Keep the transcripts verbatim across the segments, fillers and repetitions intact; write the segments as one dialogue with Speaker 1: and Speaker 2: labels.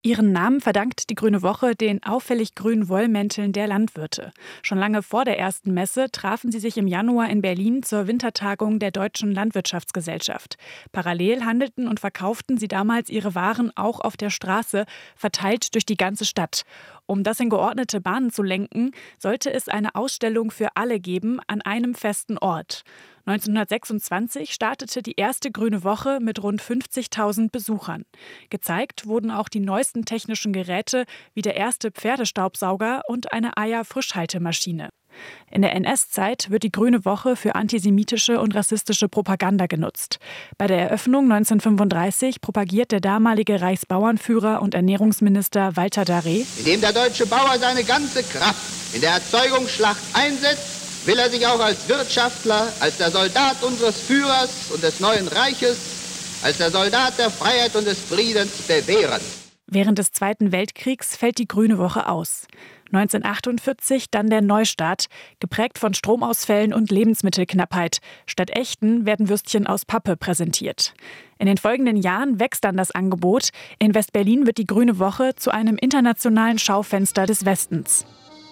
Speaker 1: Ihren Namen verdankt die Grüne Woche den auffällig grünen Wollmänteln der Landwirte. Schon lange vor der ersten Messe trafen sie sich im Januar in Berlin zur Wintertagung der Deutschen Landwirtschaftsgesellschaft. Parallel handelten und verkauften sie damals ihre Waren auch auf der Straße, verteilt durch die ganze Stadt. Um das in geordnete Bahnen zu lenken, sollte es eine Ausstellung für alle geben an einem festen Ort. neunzehnhundertsechsundzwanzig startete die erste Grüne Woche mit rund fünfzigtausend Besuchern. Gezeigt wurden auch die neuesten technischen Geräte wie der erste Pferdestaubsauger und eine Eier-Frischhaltemaschine. In der N S-Zeit wird die Grüne Woche für antisemitische und rassistische Propaganda genutzt. Bei der Eröffnung neunzehnhundertfünfunddreißig propagiert der damalige Reichsbauernführer und Ernährungsminister Walter Darré:
Speaker 2: Indem der deutsche Bauer seine ganze Kraft in der Erzeugungsschlacht einsetzt, will er sich auch als Wirtschaftler, als der Soldat unseres Führers und des neuen Reiches, als der Soldat der Freiheit und des Friedens bewähren.
Speaker 1: Während des Zweiten Weltkriegs fällt die Grüne Woche aus. neunzehnhundertachtundvierzig dann der Neustart, geprägt von Stromausfällen und Lebensmittelknappheit. Statt echten werden Würstchen aus Pappe präsentiert. In den folgenden Jahren wächst dann das Angebot. In West-Berlin wird die Grüne Woche zu einem internationalen Schaufenster des Westens.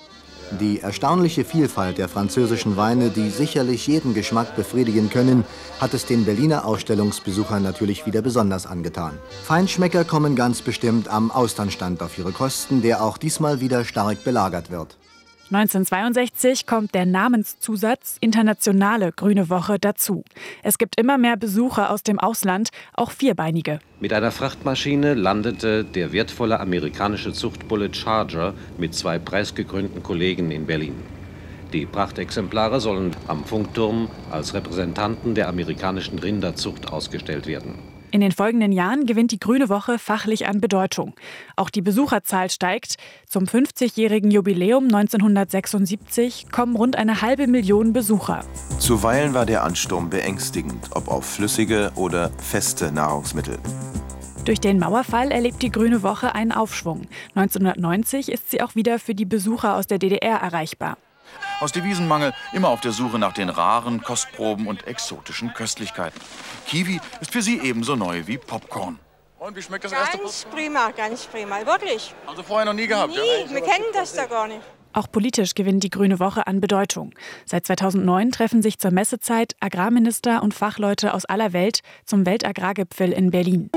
Speaker 3: Die erstaunliche Vielfalt der französischen Weine, die sicherlich jeden Geschmack befriedigen können, hat es den Berliner Ausstellungsbesuchern natürlich wieder besonders angetan. Feinschmecker kommen ganz bestimmt am Austernstand auf ihre Kosten, der auch diesmal wieder stark belagert wird.
Speaker 1: neunzehnhundertzweiundsechzig kommt der Namenszusatz Internationale Grüne Woche dazu. Es gibt immer mehr Besucher aus dem Ausland, auch vierbeinige.
Speaker 4: Mit einer Frachtmaschine landete der wertvolle amerikanische Zuchtbulle Charger mit zwei preisgekrönten Kollegen in Berlin. Die Prachtexemplare sollen am Funkturm als Repräsentanten der amerikanischen Rinderzucht ausgestellt werden.
Speaker 1: In den folgenden Jahren gewinnt die Grüne Woche fachlich an Bedeutung. Auch die Besucherzahl steigt. Zum fünfzigjährigen Jubiläum neunzehnhundertsechsundsiebzig kommen rund eine halbe Million Besucher.
Speaker 5: Zuweilen war der Ansturm beängstigend, ob auf flüssige oder feste Nahrungsmittel.
Speaker 1: Durch den Mauerfall erlebt die Grüne Woche einen Aufschwung. neunzehnhundertneunzig ist sie auch wieder für die Besucher aus der D D R erreichbar.
Speaker 6: Aus Devisenmangel immer auf der Suche nach den raren Kostproben und exotischen Köstlichkeiten. Kiwi ist für sie ebenso neu wie Popcorn. Und wie schmeckt das erste Popcorn?
Speaker 7: Ganz prima, ganz prima, wirklich.
Speaker 6: Also vorher noch nie gehabt?
Speaker 7: Nie,
Speaker 6: Ja?
Speaker 7: wir kennen das da gar nicht.
Speaker 1: Auch politisch gewinnt die Grüne Woche an Bedeutung. Seit zweitausendneun treffen sich zur Messezeit Agrarminister und Fachleute aus aller Welt zum Weltagrargipfel in Berlin.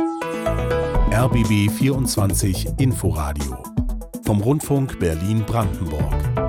Speaker 8: R B B vierundzwanzig Inforadio vom Rundfunk Berlin-Brandenburg.